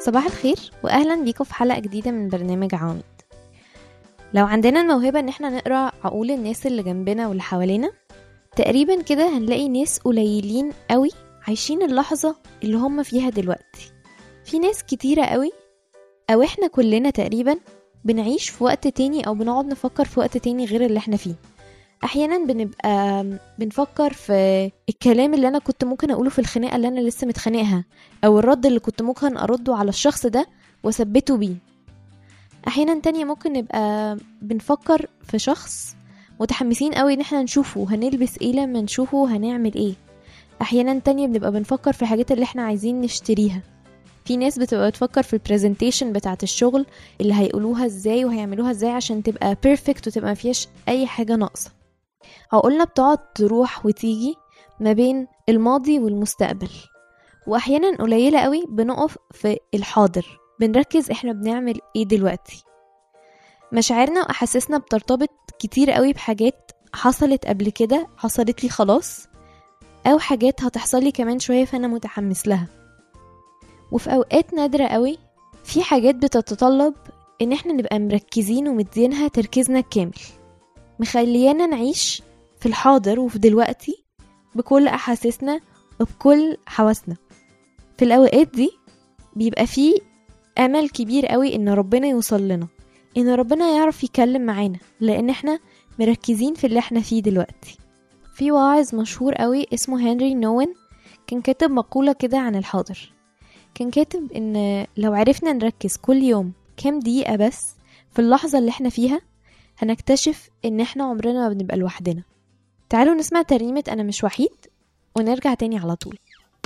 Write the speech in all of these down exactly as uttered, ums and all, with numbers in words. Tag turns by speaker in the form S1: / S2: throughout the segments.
S1: صباح الخير واهلا بيكم في حلقة جديدة من برنامج عواميد. لو عندنا الموهبة ان احنا نقرأ عقول الناس اللي جنبنا واللي حوالينا، تقريبا كده هنلاقي ناس قليلين قوي عايشين اللحظة اللي هم فيها دلوقتي. في ناس كتيرة قوي او احنا كلنا تقريبا بنعيش في وقت تاني او بنقعد نفكر في وقت تاني غير اللي احنا فيه. احيانا بنبقى بنفكر في الكلام اللي انا كنت ممكن اقوله في الخناقة اللي انا لسه متخانقها، او الرد اللي كنت ممكن ارده على الشخص ده وثبته بيه. احيانا تانية ممكن نبقى بنفكر في شخص متحمسين قوي ان احنا نشوفه هنلبس ايه لما نشوفه هنعمل ايه. احيانا تانية بنبقى بنفكر في الحاجات اللي احنا عايزين نشتريها. في ناس بتبقى بتفكر في البرزنتيشن بتاعت الشغل اللي هيقولوها ازاي وهيعملوها ازاي عشان تبقى بيرفكت وتبقى مفيهاش اي حاجة ناقصة. عقولنا بتقعد تروح وتيجي ما بين الماضي والمستقبل، واحيانا قليلة قوي بنقف في الحاضر بنركز احنا بنعمل ايه دلوقتي. مشاعرنا واحاسيسنا بترتبط كتير قوي بحاجات حصلت قبل كده، حصلت لي خلاص، او حاجات هتحصل لي كمان شوية فانا متحمس لها. وفي اوقات نادرة قوي في حاجات بتتطلب ان احنا نبقى مركزين ومدينها تركيزنا الكامل، مخليانا نعيش في الحاضر وفي دلوقتي بكل احاسيسنا وبكل حواسنا. في الاوقات دي بيبقى فيه امل كبير قوي ان ربنا يوصل لنا، ان ربنا يعرف يكلم معانا، لان احنا مركزين في اللي احنا فيه دلوقتي. في واعظ مشهور قوي اسمه هنري نوين كان كاتب مقولة كده عن الحاضر. كان كاتب ان لو عرفنا نركز كل يوم كام دقيقة بس في اللحظة اللي احنا فيها، هنكتشف ان احنا عمرنا ما بنبقى لوحدنا. تعالوا نسمع ترنيمة انا مش وحيد ونرجع تاني على طول.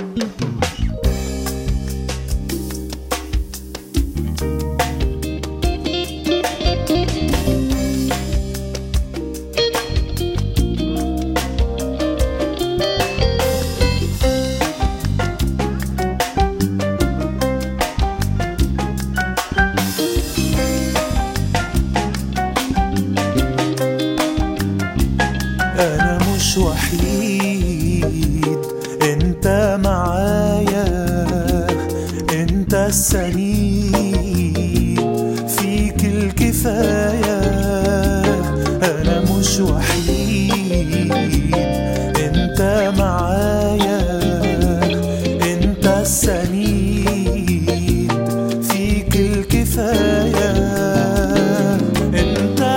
S2: مش وحيد، انت معايا، انت السند، فيك الكفاية. انا مش وحيد، انت معايا، انت السند، فيك الكفاية. انت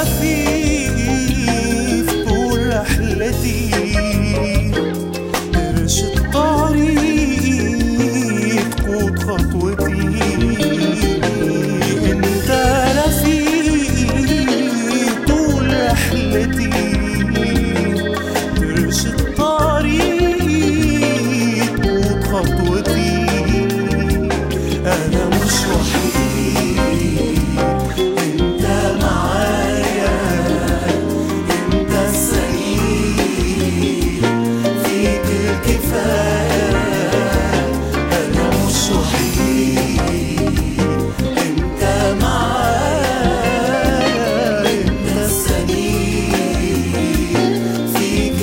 S2: ارشد طريق قود خطوتي. انت رفيقي طول رحلتي، ارشد طريق قود خطوتي. انا مش وحيد، انت معايا، انت السعيد، فيك الكفاية. أنا مش وحيد، أنت معايا، أنت السعيد، فيك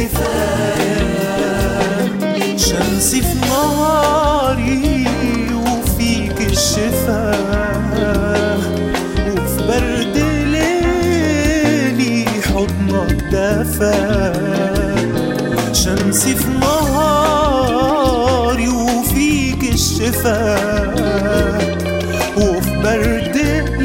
S2: الكفاية. شمسي في نهاري وفيك الشفاء، وفي برد ليلي حضنك دافى. شمسي في نهاري وفيك الشفاء، وفي برد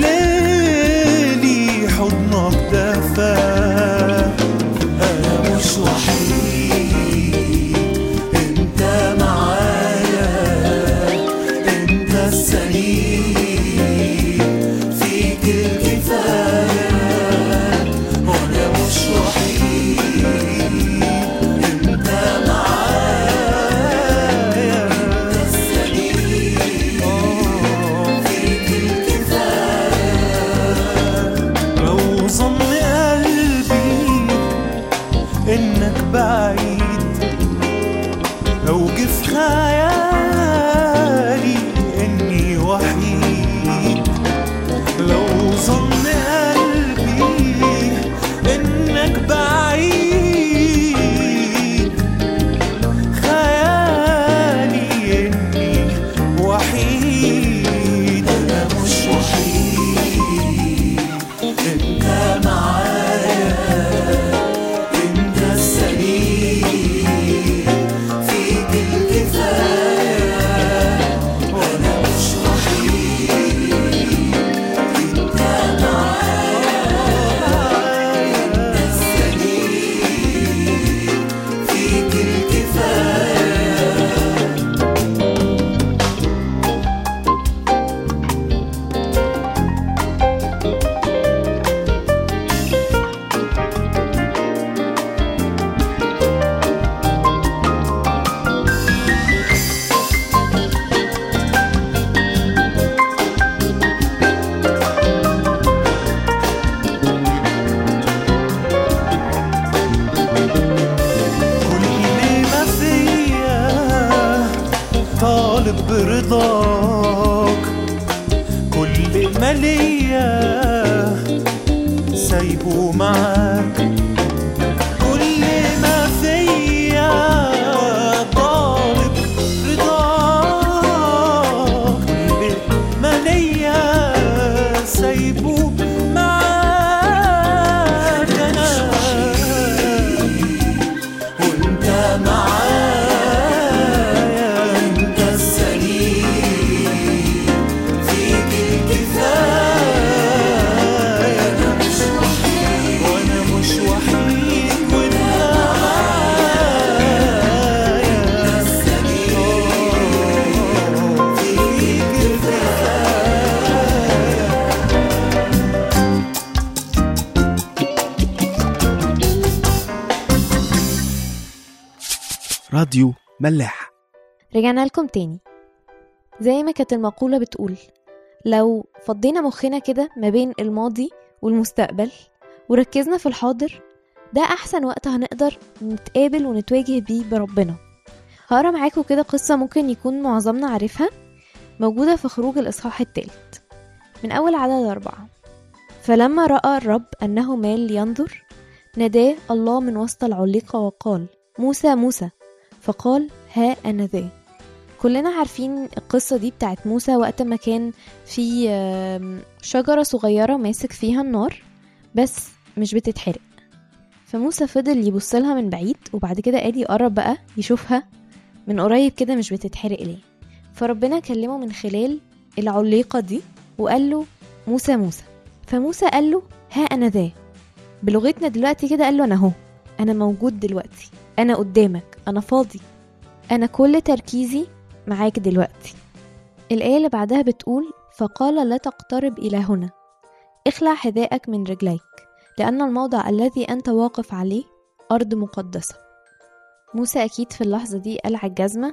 S2: ليلي حضنك دافى. أنا مش وحيد، أنت معايا، أنت السعيد، فيك الكفاية. أنا مش وحيد، انت معايا، انت السعيد، فيك الكفاية. لو ظن قلبي انك بعيد، لو جه في خيالي اني وحيد، لو ظن قلبي انك بعيد، خيالي اني وحيد. رضاك، كل ما ليا سايبه معاك، كل ما فيا طالب رضاك، كل ما ليا سايبه معاك أنا، وانت معايا انت السليم، فيك الكفاية، أنا مش وحيد وأنا مش وحيد، وانت معايا انت السليم، فيك
S3: راديو ملاح.
S1: رجعنا لكم تاني. زي ما كانت المقولة بتقول، لو فضينا مخنا كده ما بين الماضي والمستقبل وركزنا في الحاضر، ده أحسن وقت هنقدر نتقابل ونتواجه بيه بربنا. هقرا معاكم كده قصة ممكن يكون معظمنا عارفها، موجودة في خروج الإصحاح الثالث من أول عدد أربعة. فلما رأى الرب أنه مال ينظر، ناداه الله من وسط العليقة وقال: موسى موسى. فقال: ها أنا ذا. كلنا عارفين القصة دي بتاعت موسى وقت ما كان في شجرة صغيرة ماسك فيها النار بس مش بتتحرق، فموسى فضل يبصلها من بعيد، وبعد كده قال يقرب بقى يشوفها من قريب كده مش بتتحرق ليه. فربنا كلمه من خلال العليقة دي وقال له: موسى موسى. فموسى قال له: ها أنا ذا. بلغتنا دلوقتي كده قال له: أنا هو، أنا موجود دلوقتي، أنا قدامك، أنا فاضي، أنا كل تركيزي معاك دلوقتي. الآية اللي بعدها بتقول: فقال: لا تقترب إلى هنا، اخلع حذائك من رجليك، لأن الموضع الذي أنت واقف عليه أرض مقدسة. موسى أكيد في اللحظة دي قلع الجزمة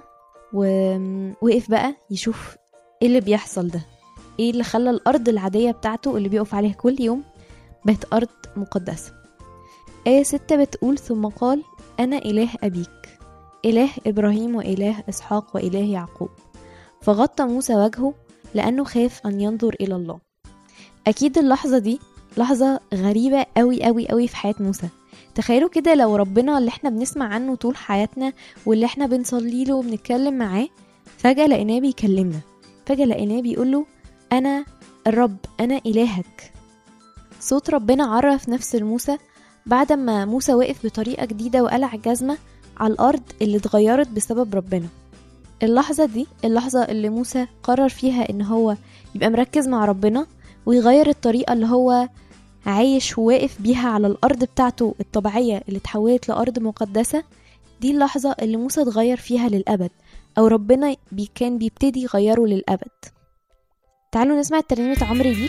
S1: ووقف بقى يشوف إيه اللي بيحصل ده، إيه اللي خلى الأرض العادية بتاعته اللي بيقف عليها كل يوم بقت أرض مقدسة. آية ستة بتقول: ثم قال: أنا إله أبيك، إله إبراهيم وإله إسحاق وإله يعقوب. فغطى موسى وجهه لأنه خاف أن ينظر إلى الله. أكيد اللحظة دي لحظة غريبة قوي قوي قوي في حياة موسى. تخيلوا كده لو ربنا اللي احنا بنسمع عنه طول حياتنا واللي احنا بنصلي له وبنتكلم معاه فجأة لقيناه بيكلمنا، فجأة لقيناه بيقوله: أنا الرب، أنا إلهك. صوت ربنا عرف نفس موسى بعد ما موسى وقف بطريقة جديدة وقلع الجزمة على الأرض اللي اتغيرت بسبب ربنا. اللحظة دي اللحظة اللي موسى قرر فيها إن هو يبقى مركز مع ربنا ويغير الطريقة اللي هو عايش وواقف بيها على الأرض بتاعته الطبيعية اللي اتحولت لأرض مقدسة. دي اللحظة اللي موسى اتغير فيها للأبد، أو ربنا بي كان بيبتدي يغيره للأبد. تعالوا نسمع ترنيمة عمري بيك.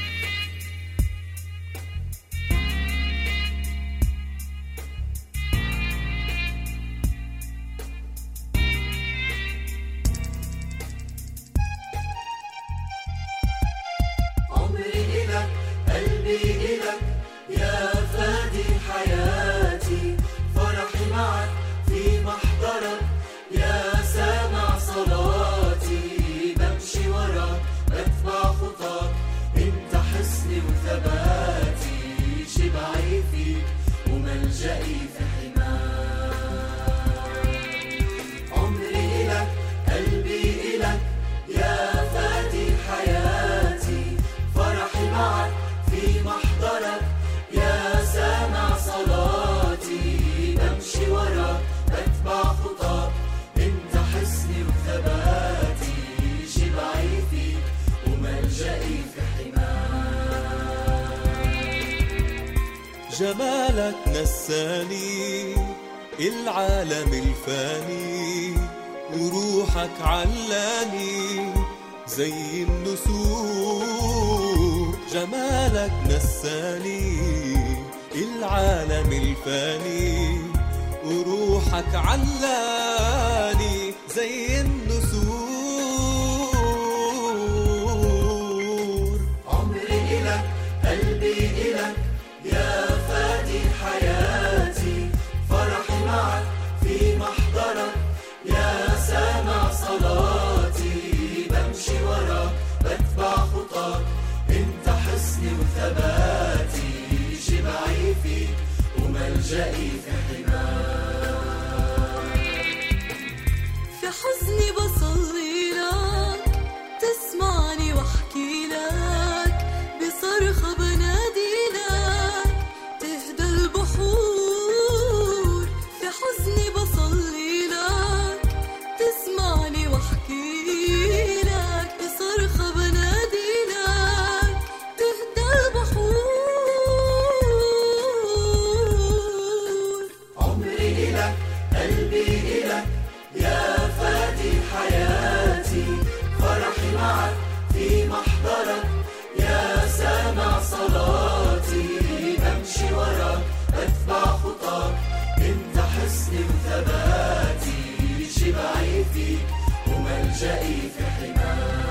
S2: جمالك نساني العالم الفاني، وروحك علاني زي النسور. جمالك نساني العالم الفاني، وروحك علاني زي النسور.
S4: عمري إلك، قلبي إلك، يا فادي حياتي. فرحي معك في محضرك، يا سامع صلاتي. حصني وثباتي، شبعي فيك وملجئي في حماك.
S5: في حزني بصلي لك، تسمعني واحكي لك، بصرخة بنادي لك، تهدى البحور. في حزني بصلي لك، تسمعني واحكي لك، بصرخة بنادي لك، تهدى البحور.
S4: عمري إلك، قلبي إلك، يا فادي حياتي، فرحي معك في محضرك، يا سامع صلاتي. بمشي وراك، بتبع خطاك، انت حصني وثباتي، شبعي فيك وملجئي في حماك.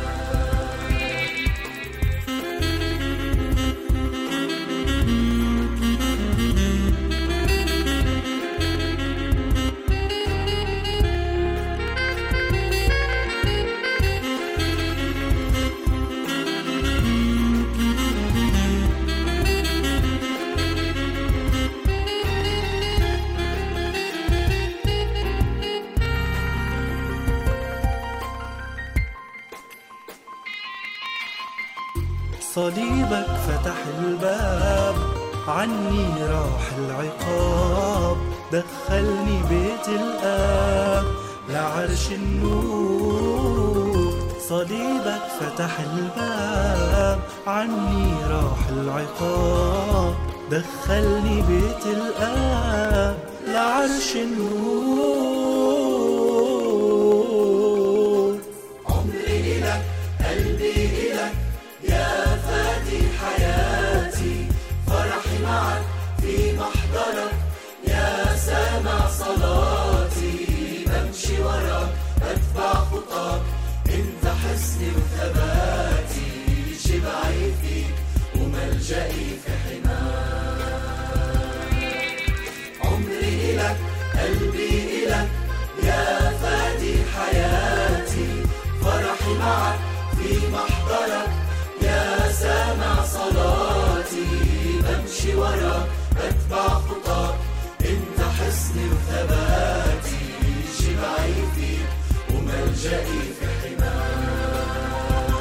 S2: صليبك فتح الباب، عني راح العقاب، دخلني بيت الآب لعرش النور. صليبك فتح الباب، عني راح العقاب، دخلني بيت الآب لعرش النور.
S4: عمري إلك، قلبي إلك، يا فادي حياتي، فرحي معك في محضرك، يا سامع صلاتي. بمشي وراك، بتبع خطاك، انت حصني وثباتي، شبعي فيك وملجئي في حماك. عمري إلك، قلبي إلك، يا فادي حياتي، فرحي معك في محضرك، يا سامع صلاتي. بمشي وراك، بتبع خطاك، انت حصني وثباتي، شبعي فيك وملجئي في حماك.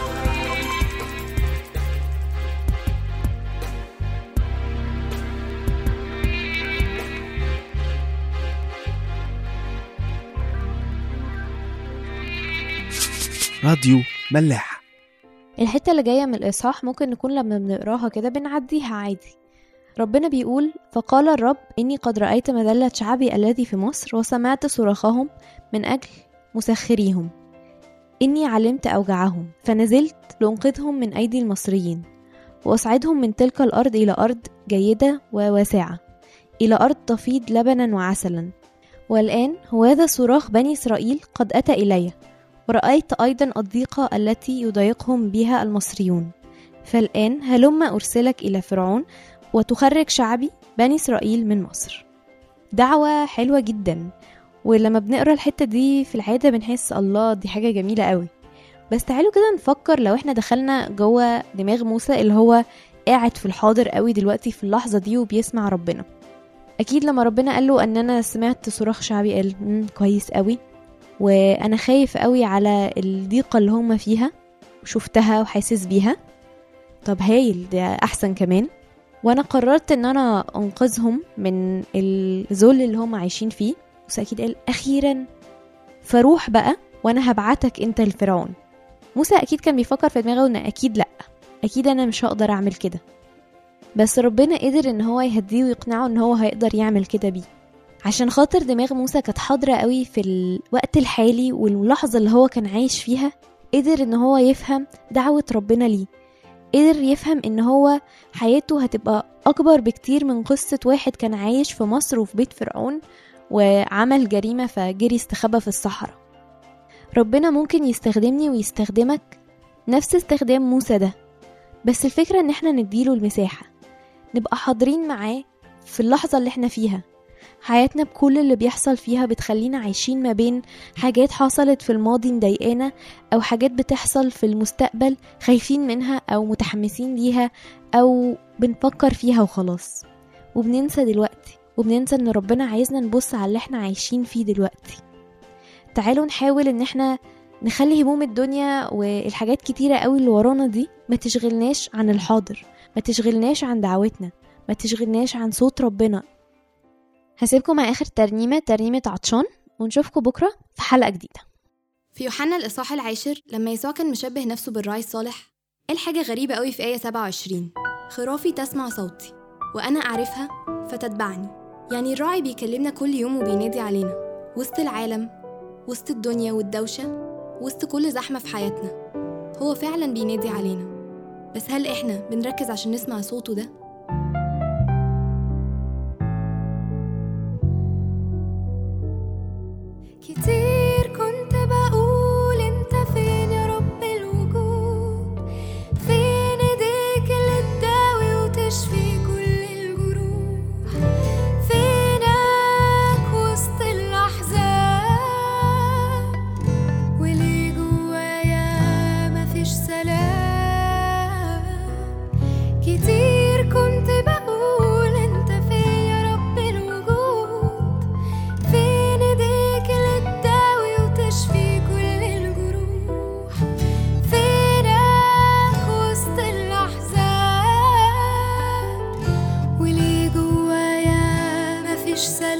S3: راديو ملاح.
S1: الحتة اللي جاية من الإصحاح ممكن نكون لما بنقراها كده بنعديها عادي. ربنا بيقول: فقال الرب إني قد رأيت مذلة شعبي الذي في مصر، وسمعت صراخهم من أجل مسخريهم. إني علمت أوجعهم، فنزلت لأنقذهم من أيدي المصريين، وأصعدهم من تلك الأرض إلى أرض جيدة وواسعة، إلى أرض تفيض لبنا وعسلا. والآن هوذا صراخ بني إسرائيل قد أتى إلي، ورأيت أيضا الضيقة التي يضايقهم بها المصريون. فالآن هلم أرسلك إلى فرعون، وتخرج شعبي بني إسرائيل من مصر. دعوة حلوة جدا، ولما بنقرأ الحتة دي في العادة بنحس الله دي حاجة جميلة قوي. بس تعالوا كده نفكر لو احنا دخلنا جوه دماغ موسى اللي هو قاعد في الحاضر قوي دلوقتي في اللحظة دي وبيسمع ربنا. أكيد لما ربنا قال له أن أنا سمعت صراخ شعبي قال مم كويس قوي، وأنا خايف قوي على الضيقة اللي هم فيها وشفتها وحاسس بيها. طب هايل، ده أحسن كمان. وأنا قررت أن أنا أنقذهم من الذل اللي هم عايشين فيه. موسى أكيد قال أخيرا، فروح بقى وأنا هبعتك أنت لفرعون. موسى أكيد كان بيفكر في دماغه أن أكيد لأ، أكيد أنا مش هقدر أعمل كده. بس ربنا قدر أن هو يهديه ويقنعه أن هو هيقدر يعمل كده بيه، عشان خاطر دماغ موسى كانت حاضرة قوي في الوقت الحالي واللحظة اللي هو كان عايش فيها. قدر ان هو يفهم دعوة ربنا ليه، قدر يفهم ان هو حياته هتبقى اكبر بكتير من قصة واحد كان عايش في مصر وفي بيت فرعون وعمل جريمة فجري استخبى في الصحراء. ربنا ممكن يستخدمني ويستخدمك نفس استخدام موسى ده، بس الفكرة ان احنا نديله المساحة، نبقى حاضرين معاه في اللحظة اللي احنا فيها، حياتنا بكل اللي بيحصل فيها بتخلينا عايشين ما بين حاجات حصلت في الماضي مضايقانا أو حاجات بتحصل في المستقبل خايفين منها أو متحمسين ليها أو بنفكر فيها وخلاص، وبننسى دلوقتي، وبننسى ان ربنا عايزنا نبص على اللي احنا عايشين فيه دلوقتي. تعالوا نحاول ان احنا نخلي هموم الدنيا والحاجات كتيرة قوي اللي ورانا دي ما تشغلناش عن الحاضر، ما تشغلناش عن دعوتنا، ما تشغلناش عن صوت ربنا. هسيبكم مع آخر ترنيمة، ترنيمة عطشان، ونشوفكم بكرة في حلقة جديدة.
S6: في يوحنا الإصحاح العاشر لما يسوع كان مشبه نفسه بالراعي الصالح، قال حاجة غريبة قوي في آية سبعة وعشرين: خرافي تسمع صوتي وأنا أعرفها فتتبعني. يعني الراعي بيكلمنا كل يوم وبينادي علينا وسط العالم، وسط الدنيا والدوشة، وسط كل زحمة في حياتنا. هو فعلا بينادي علينا، بس هل إحنا بنركز عشان نسمع صوته ده؟
S5: كتير كنت بقول انت فين يا رب الوجود، فين ايديك اللي تداوي وتشفي كل الجروح، فينك وسط الاحزان، وليه جوايا مفيش سلام. كتير كنت بقول انت فين يا رب الوجود، فين ايديك اللي تداوي وتشفي كل الجروح، فينك وسط الاحزان، وليه جوايا مفيش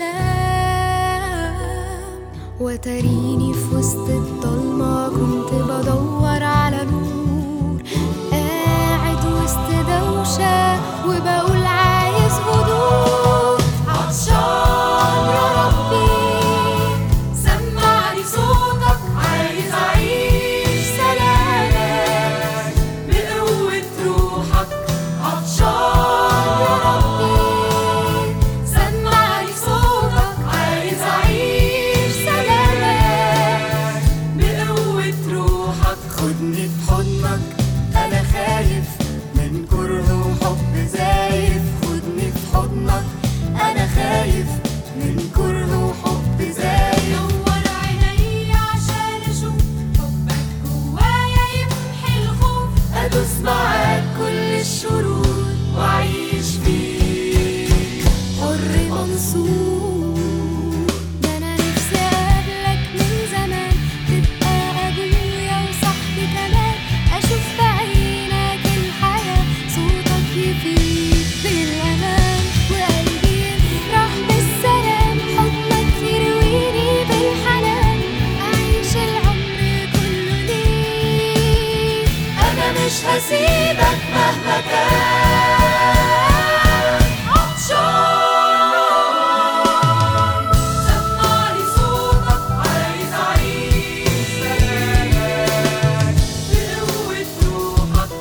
S5: سلام. وتريني في وسط الضلمة كنت بدور على نور، قاعد وسط دوشة وبقول عايز هدوء. عطشان يا ربي سمعني صوتك، عايز أعيش سلامك بقوة روحك. عطشان يا ربي سمعني صوتك، عايز أعيش سلامك بقوة روحك.
S4: خدني في حضنك أنا خايف من كره وحب زايف، خدني في حضنك أنا خايف من كره وحب زايف.
S5: نور عيني عشان أشوف حبك جوايا يمحي الخوف،
S4: أدوس معاك كل الشرور وأعيش فيك حر منصور.
S5: ده أنا نفسي أقابلك من زمان، تبقى أبويا وصاحبي كمان، أشوف في عينك الحياة، صوتك يفيد بالأمان، وقلبي يفرح بالسلام، حضنك يرويني بالحنان، أعيش العمر كله ليك.
S4: أنا مش هسيبك مهما كان. عطشان سمعني صوتك، عايز أعيش سلامك بقوة روحك.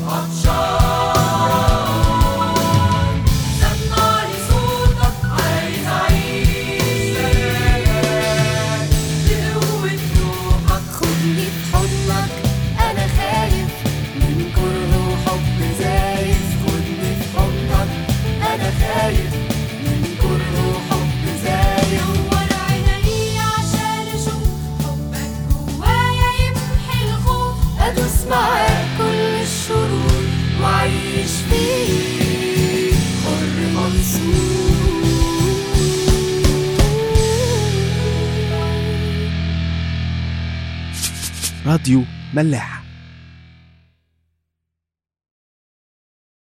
S4: عطشان سمعني صوتك، عايز أعيش سلامك بقوة روحك. خدني في حضنك أنا خايف من كره وحب زايف، خدني في حضنك أنا خايف من كره وحب زايف.
S5: نور عيني عشان أشوف حبك جوايا يمحي الخوف،
S4: أدوس معاك كل الشرور وأعيش فيك حر منصور.
S3: راديو ملاح.